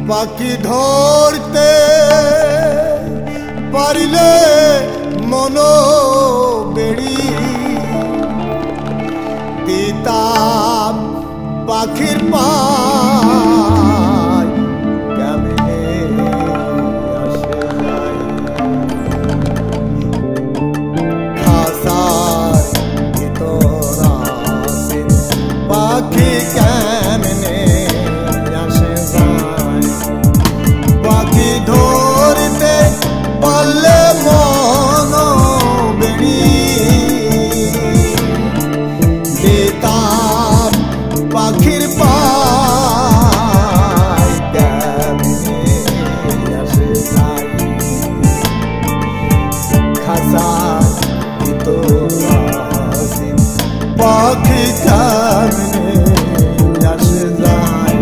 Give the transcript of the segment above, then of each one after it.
পাখি ধরতে পারিলে মন বেড়ি দিতাম পাখির পায় কেমনে আসে যায় খাসার ভিতর আছে পাখি কেমনে আসে যায় পাখি ধরতে পারলে মন বেড়ি দিতাম পাখির পায় কেমনে আসে যায় খাসার ভিতর আছে পাখি কেমনে আসে যায়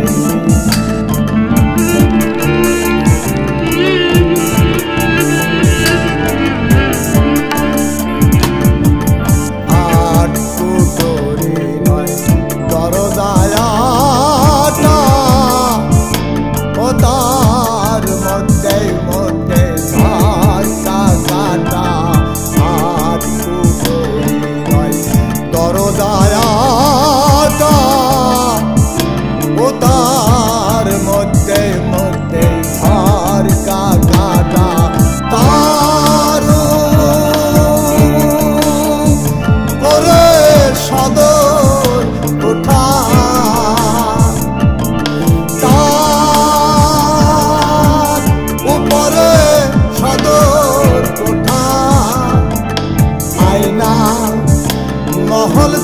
মহল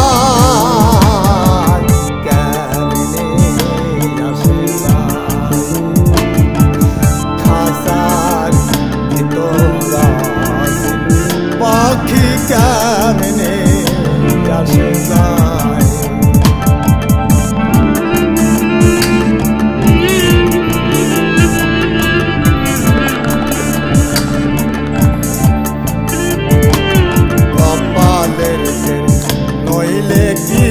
তার কেমনে আসে যায় খাসার ভিতর আছে পাখি কেমনে আসে যায় নইলে কি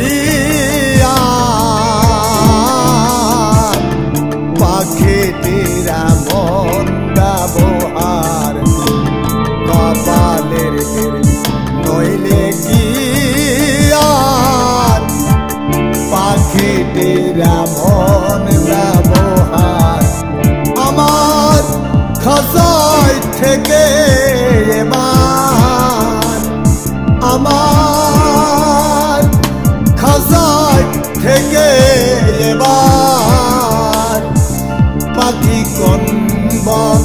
পাখিটিরা মন ব্যবহার কপালের নইলে কি পাখিটিরা মন ব্যবহার আমার খাসায় থেকে এবার আমার খাসায় থেকে এবার পাখি কনব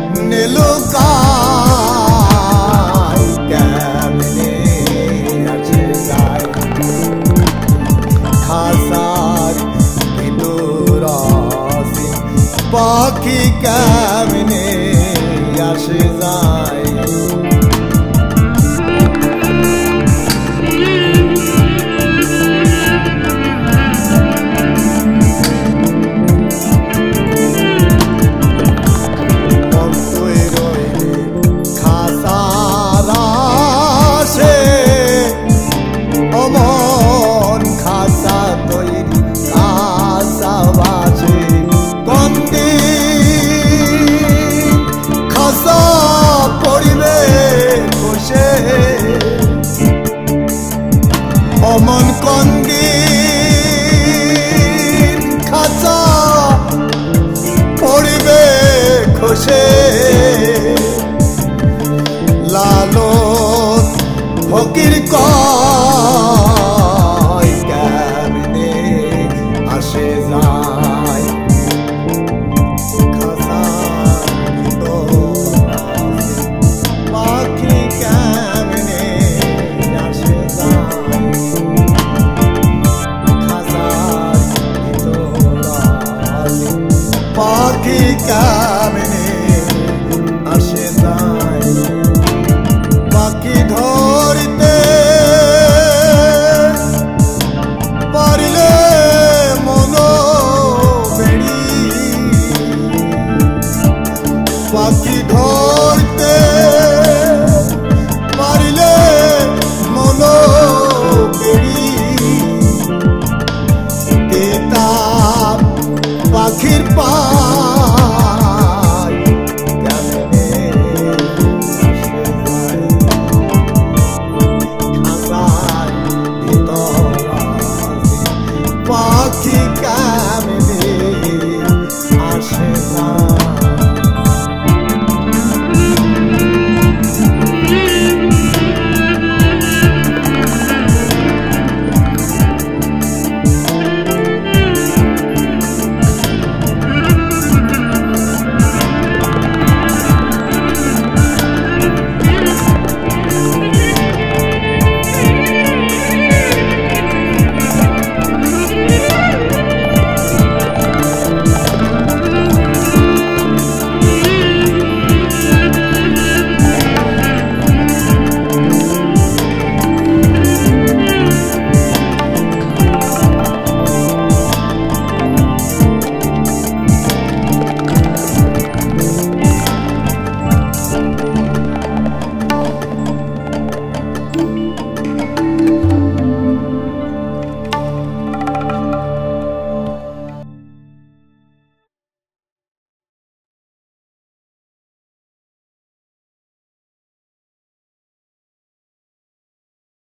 নীলুকায় কেমনে আসে যায় খাসার ভিতর আছে পাখি কেমনে